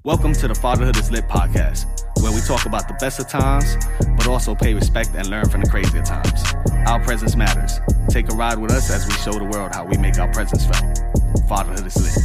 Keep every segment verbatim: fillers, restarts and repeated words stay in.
Welcome to the Fatherhood is Lit podcast, where we talk about the best of times, but also pay respect and learn from the crazier times. Our presence matters. Take a ride with us as we show the world how we make our presence felt. Fatherhood is Lit.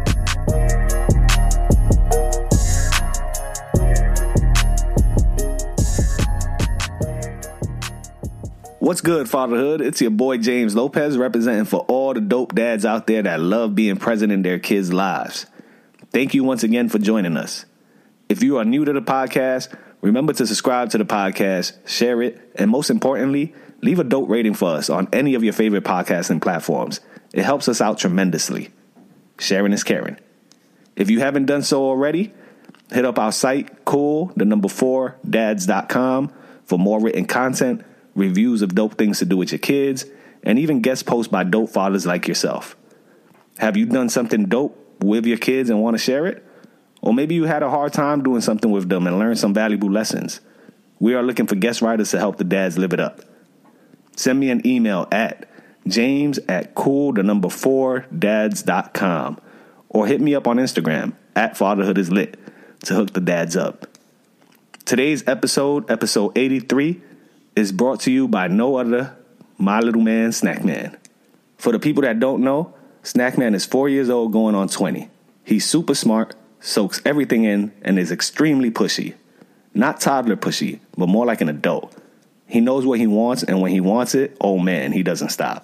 What's good, Fatherhood? It's your boy James Lopez, representing for all the dope dads out there that love being present in their kids' lives. Thank you once again for joining us. If you are new to the podcast, remember to subscribe to the podcast, share it, and most importantly, leave a dope rating for us on any of your favorite podcasting platforms. It helps us out tremendously. Sharing is caring. If you haven't done so already, hit up our site, cool, the number four, dads dot com, for more written content, reviews of dope things to do with your kids, and even guest posts by dope fathers like yourself. Have you done something dope with your kids and want to share it? Or maybe you had a hard time doing something with them and learned some valuable lessons. We are looking for guest writers to help the dads live it up. Send me an email at james at cool, the number four, dads dot com, or hit me up on Instagram at fatherhood is lit to hook the dads up. Today's episode, episode eighty-three, is brought to you by no other, my little man, Snackman. For the people that don't know, Snackman is four years old going on twenty. He's super smart, soaks everything in, and is extremely pushy. Not toddler pushy, but more like an adult. He knows what he wants, and when he wants it, oh man, he doesn't stop.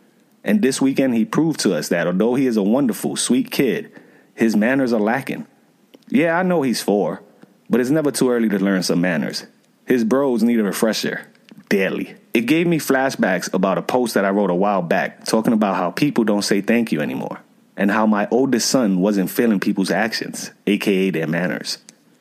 And this weekend, he proved to us that although he is a wonderful, sweet kid, his manners are lacking. Yeah, I know he's four, but it's never too early to learn some manners. His bros need a refresher daily. It gave me flashbacks about a post that I wrote a while back talking about how people don't say thank you anymore and how my oldest son wasn't feeling people's actions, aka their manners.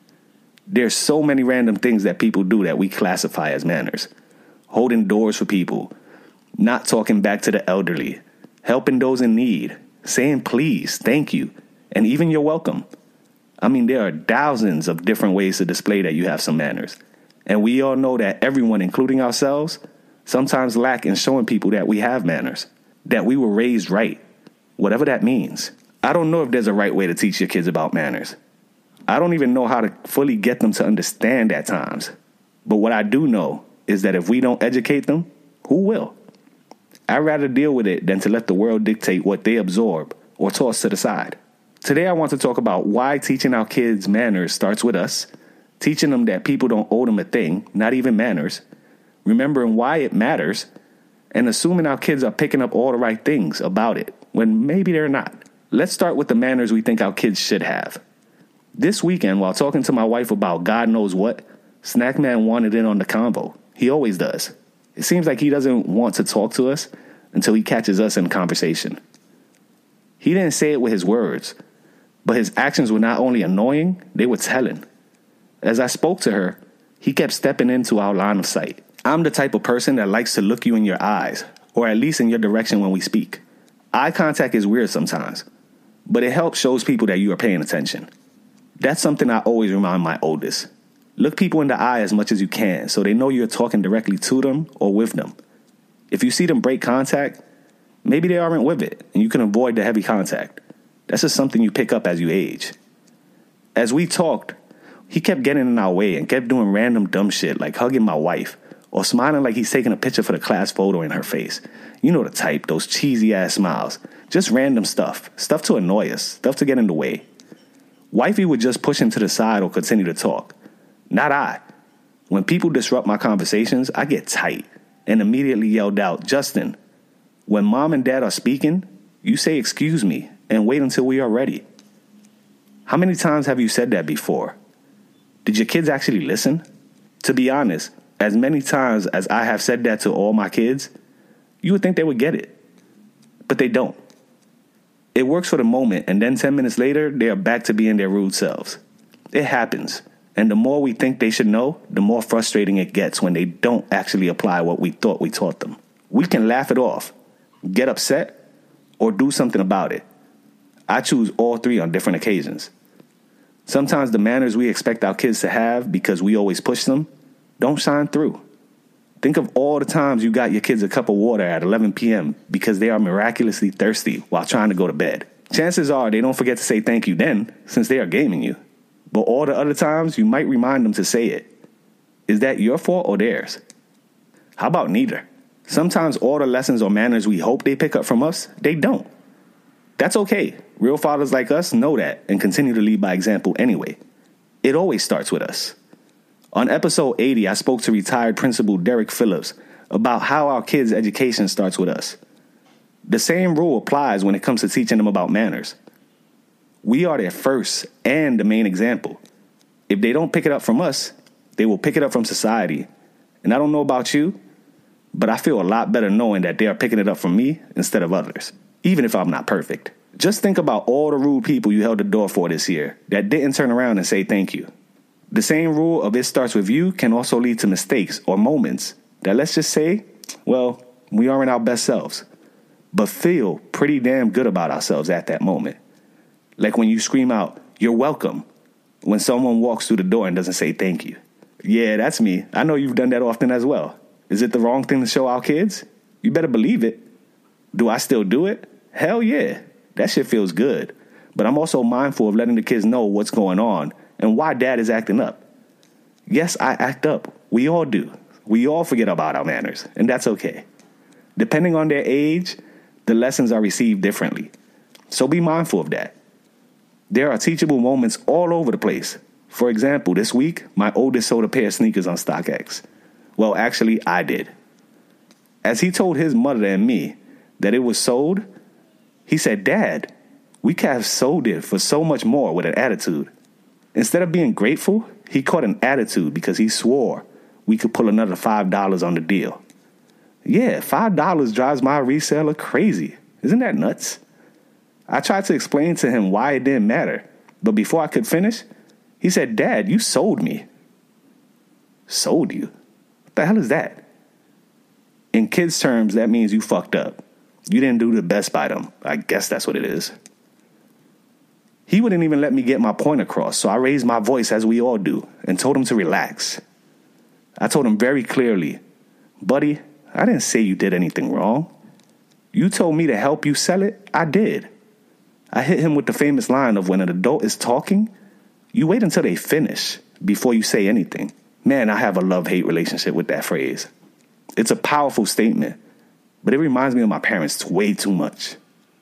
There's so many random things that people do that we classify as manners. Holding doors for people, not talking back to the elderly, helping those in need, saying please, thank you, and even you're welcome. I mean, there are thousands of different ways to display that you have some manners. And we all know that everyone, including ourselves, sometimes lack in showing people that we have manners, that we were raised right, whatever that means. I don't know if there's a right way to teach your kids about manners. I don't even know how to fully get them to understand at times. But what I do know is that if we don't educate them, who will? I'd rather deal with it than to let the world dictate what they absorb or toss to the side. Today I want to talk about why teaching our kids manners starts with us, teaching them that people don't owe them a thing, not even manners, remembering why it matters, and assuming our kids are picking up all the right things about it, when maybe they're not. Let's start with the manners we think our kids should have. This weekend, while talking to my wife about God knows what, Snackman wanted in on the convo. He always does. It seems like he doesn't want to talk to us until he catches us in conversation. He didn't say it with his words, but his actions were not only annoying, they were telling. As I spoke to her, he kept stepping into our line of sight. I'm the type of person that likes to look you in your eyes, or at least in your direction when we speak. Eye contact is weird sometimes, but it helps shows people that you are paying attention. That's something I always remind my oldest. Look people in the eye as much as you can so they know you're talking directly to them or with them. If you see them break contact, maybe they aren't with it, and you can avoid the heavy contact. That's just something you pick up as you age. As we talked, he kept getting in our way and kept doing random dumb shit like hugging my wife or smiling like he's taking a picture for the class photo in her face. You know the type, those cheesy ass smiles. Just random stuff. Stuff to annoy us. Stuff to get in the way. Wifey would just push him to the side or continue to talk. Not I. When people disrupt my conversations, I get tight and immediately yelled out, Justin, when mom and dad are speaking, you say excuse me and wait until we are ready. How many times have you said that before? Did your kids actually listen? To be honest, as many times as I have said that to all my kids, you would think they would get it. But they don't. It works for the moment, and then ten minutes later, they are back to being their rude selves. It happens. And the more we think they should know, the more frustrating it gets when they don't actually apply what we thought we taught them. We can laugh it off, get upset, or do something about it. I choose all three on different occasions. Sometimes the manners we expect our kids to have because we always push them don't shine through. Think of all the times you got your kids a cup of water at eleven p.m. because they are miraculously thirsty while trying to go to bed. Chances are they don't forget to say thank you then, since they are gaming you. But all the other times, you might remind them to say it. Is that your fault or theirs? How about neither? Sometimes all the lessons or manners we hope they pick up from us, they don't. That's okay. Real fathers like us know that and continue to lead by example anyway. It always starts with us. On episode eighty, I spoke to retired Principal Derek Phillips about how our kids' education starts with us. The same rule applies when it comes to teaching them about manners. We are their first and the main example. If they don't pick it up from us, they will pick it up from society. And I don't know about you, but I feel a lot better knowing that they are picking it up from me instead of others, even if I'm not perfect. Just think about all the rude people you held the door for this year that didn't turn around and say thank you. The same rule of it starts with you can also lead to mistakes or moments that, let's just say, well, we aren't our best selves, but feel pretty damn good about ourselves at that moment. Like when you scream out, "You're welcome," when someone walks through the door and doesn't say thank you. Yeah, that's me. I know you've done that often as well. Is it the wrong thing to show our kids? You better believe it. Do I still do it? Hell yeah. That shit feels good. But I'm also mindful of letting the kids know what's going on and why dad is acting up. Yes, I act up. We all do. We all forget about our manners, and that's okay. Depending on their age, the lessons are received differently. So be mindful of that. There are teachable moments all over the place. For example, this week, my oldest sold a pair of sneakers on StockX. Well, actually, I did. As he told his mother and me that it was sold, he said, "Dad, we could have sold it for so much more with an attitude." Instead of being grateful, he caught an attitude because he swore we could pull another five dollars on the deal. Yeah, five dollars drives my reseller crazy. Isn't that nuts? I tried to explain to him why it didn't matter, but before I could finish, he said, "Dad, you sold me." Sold you? What the hell is that? In kids' terms, that means you fucked up. You didn't do the best by them. I guess that's what it is. He wouldn't even let me get my point across, so I raised my voice as we all do and told him to relax. I told him very clearly, "Buddy, I didn't say you did anything wrong. You told me to help you sell it. I did." I hit him with the famous line of when an adult is talking, you wait until they finish before you say anything. Man, I have a love-hate relationship with that phrase. It's a powerful statement, but it reminds me of my parents way too much.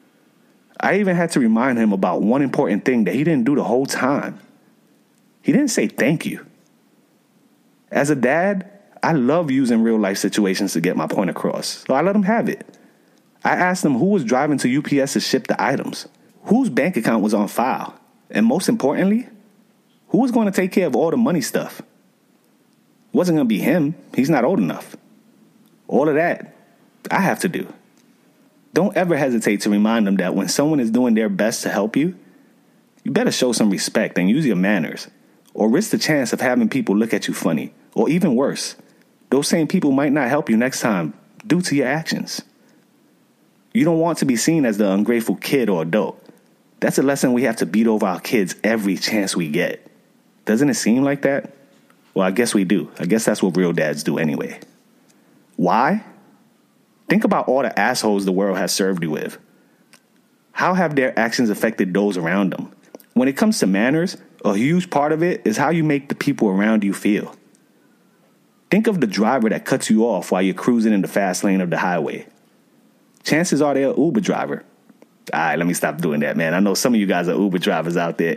I even had to remind him about one important thing that he didn't do the whole time. He didn't say thank you. As a dad, I love using real-life situations to get my point across, so I let him have it. I asked him who was driving to U P S to ship the items, whose bank account was on file, and most importantly, who was going to take care of all the money stuff. It wasn't going to be him. He's not old enough. All of that, I have to do. Don't ever hesitate to remind them that when someone is doing their best to help you, you better show some respect and use your manners, or risk the chance of having people look at you funny, or even worse, those same people might not help you next time due to your actions. You don't want to be seen as the ungrateful kid or adult. That's a lesson we have to beat over our kids every chance we get. Doesn't it seem like that? Well, I guess we do. I guess that's what real dads do anyway. Why? Think about all the assholes the world has served you with. How have their actions affected those around them? When it comes to manners, a huge part of it is how you make the people around you feel. Think of the driver that cuts you off while you're cruising in the fast lane of the highway. Chances are they're an Uber driver. All right, let me stop doing that, man. I know some of you guys are Uber drivers out there.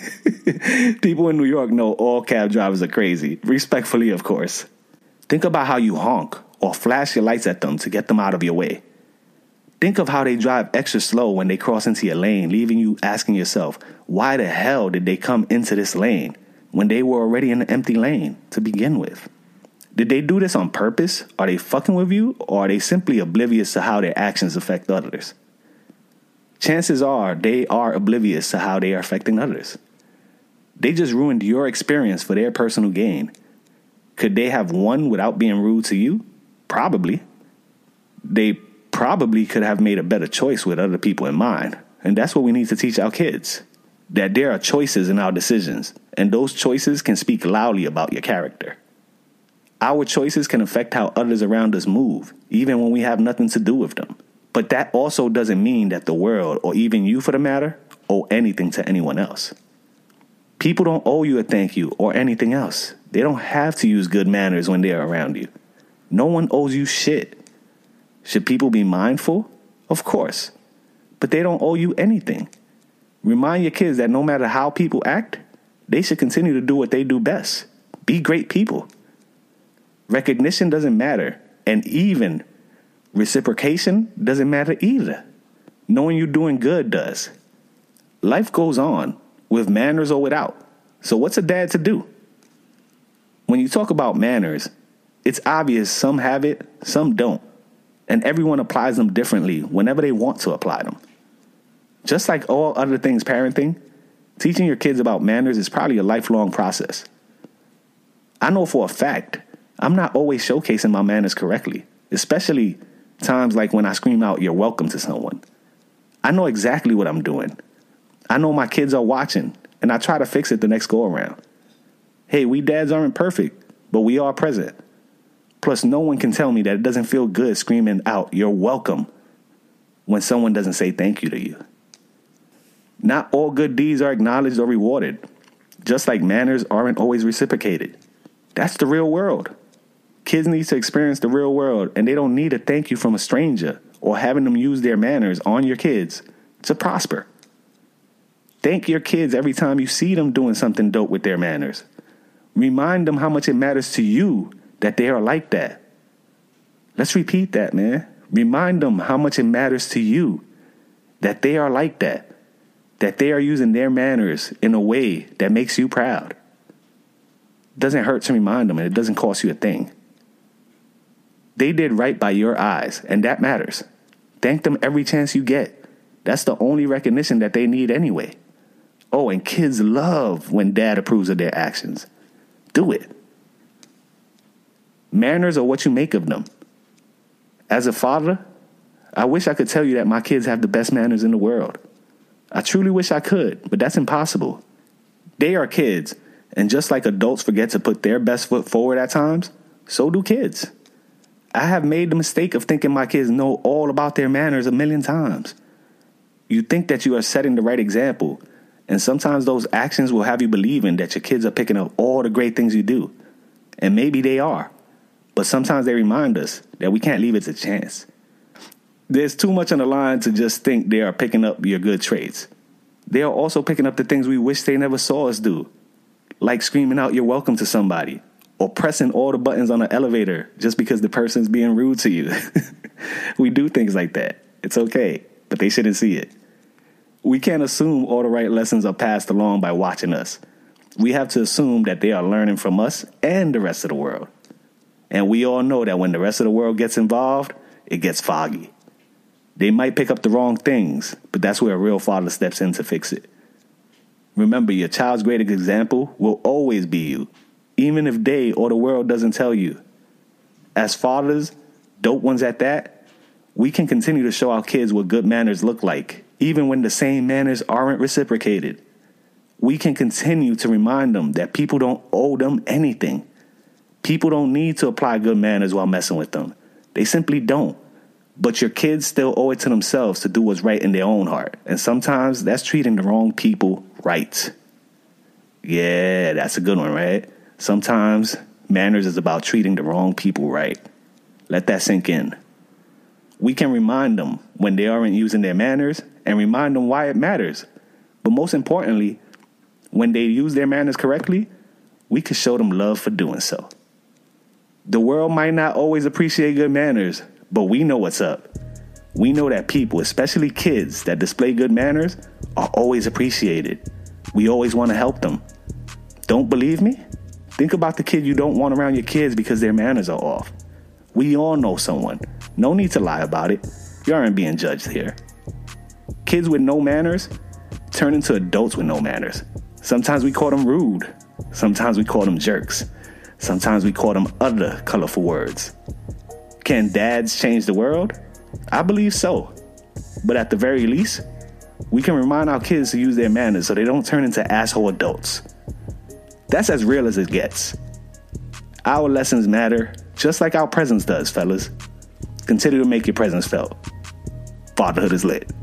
People in New York know all cab drivers are crazy. Respectfully, of course. Think about how you honk or flash your lights at them to get them out of your way. Think of how they drive extra slow when they cross into your lane, leaving you asking yourself, why the hell did they come into this lane when they were already in an empty lane to begin with? Did they do this on purpose? Are they fucking with you? Or are they simply oblivious to how their actions affect others? Chances are they are oblivious to how they are affecting others. They just ruined your experience for their personal gain. Could they have won without being rude to you? Probably. They probably could have made a better choice with other people in mind. And that's what we need to teach our kids. That there are choices in our decisions, and those choices can speak loudly about your character. Our choices can affect how others around us move, even when we have nothing to do with them. But that also doesn't mean that the world, or even you for the matter, owe anything to anyone else. People don't owe you a thank you or anything else. They don't have to use good manners when they're around you. No one owes you shit. Should people be mindful? Of course. But they don't owe you anything. Remind your kids that no matter how people act, they should continue to do what they do best. Be great people. Recognition doesn't matter. And even reciprocation doesn't matter either. Knowing you're doing good does. Life goes on, with manners or without. So what's a dad to do? When you talk about manners, it's obvious some have it, some don't. And everyone applies them differently whenever they want to apply them. Just like all other things parenting, teaching your kids about manners is probably a lifelong process. I know for a fact, I'm not always showcasing my manners correctly, especially times like when I scream out, "You're welcome" to someone. I know exactly what I'm doing. I know my kids are watching, and I try to fix it the next go around. Hey, we dads aren't perfect, but we are present. Plus, no one can tell me that it doesn't feel good screaming out, "You're welcome," when someone doesn't say thank you to you. Not all good deeds are acknowledged or rewarded, just like manners aren't always reciprocated. That's the real world. Kids need to experience the real world, and they don't need a thank you from a stranger or having them use their manners on your kids to prosper. Thank your kids every time you see them doing something dope with their manners. Remind them how much it matters to you that they are like that. Let's repeat that, man. Remind them how much it matters to you that they are like that. That they are using their manners in a way that makes you proud. It doesn't hurt to remind them, and it doesn't cost you a thing. They did right by your eyes, and that matters. Thank them every chance you get. That's the only recognition that they need anyway. Oh, and kids love when dad approves of their actions. Do it. Manners are what you make of them. As a father, I wish I could tell you that my kids have the best manners in the world. I truly wish I could, but that's impossible. They are kids, and just like adults forget to put their best foot forward at times, so do kids. I have made the mistake of thinking my kids know all about their manners a million times. You think that you are setting the right example, and sometimes those actions will have you believing that your kids are picking up all the great things you do. And maybe they are, but sometimes they remind us that we can't leave it to chance. There's too much on the line to just think they are picking up your good traits. They are also picking up the things we wish they never saw us do, like screaming out "You're welcome" to somebody, or pressing all the buttons on an elevator just because the person's being rude to you. We do things like that. It's okay, but they shouldn't see it. We can't assume all the right lessons are passed along by watching us. We have to assume that they are learning from us and the rest of the world. And we all know that when the rest of the world gets involved, it gets foggy. They might pick up the wrong things, but that's where a real father steps in to fix it. Remember, your child's greatest example will always be you, even if they or the world doesn't tell you. As fathers, dope ones at that, we can continue to show our kids what good manners look like, even when the same manners aren't reciprocated. We can continue to remind them that people don't owe them anything. People don't need to apply good manners while messing with them. They simply don't. But your kids still owe it to themselves to do what's right in their own heart. And sometimes that's treating the wrong people right. Yeah, that's a good one, right? Sometimes manners is about treating the wrong people right. Let that sink in. We can remind them when they aren't using their manners and remind them why it matters. But most importantly, when they use their manners correctly, we can show them love for doing so. The world might not always appreciate good manners, but we know what's up. We know that people, especially kids that display good manners, are always appreciated. We always want to help them. Don't believe me? Think about the kid you don't want around your kids because their manners are off. We all know someone. No need to lie about it. You aren't being judged here. Kids with no manners turn into adults with no manners. Sometimes we call them rude. Sometimes we call them jerks. Sometimes we call them other colorful words. Can dads change the world? I believe so. But at the very least, we can remind our kids to use their manners so they don't turn into asshole adults. That's as real as it gets. Our lessons matter just like our presence does, fellas. Continue to make your presence felt. Fatherhood is lit.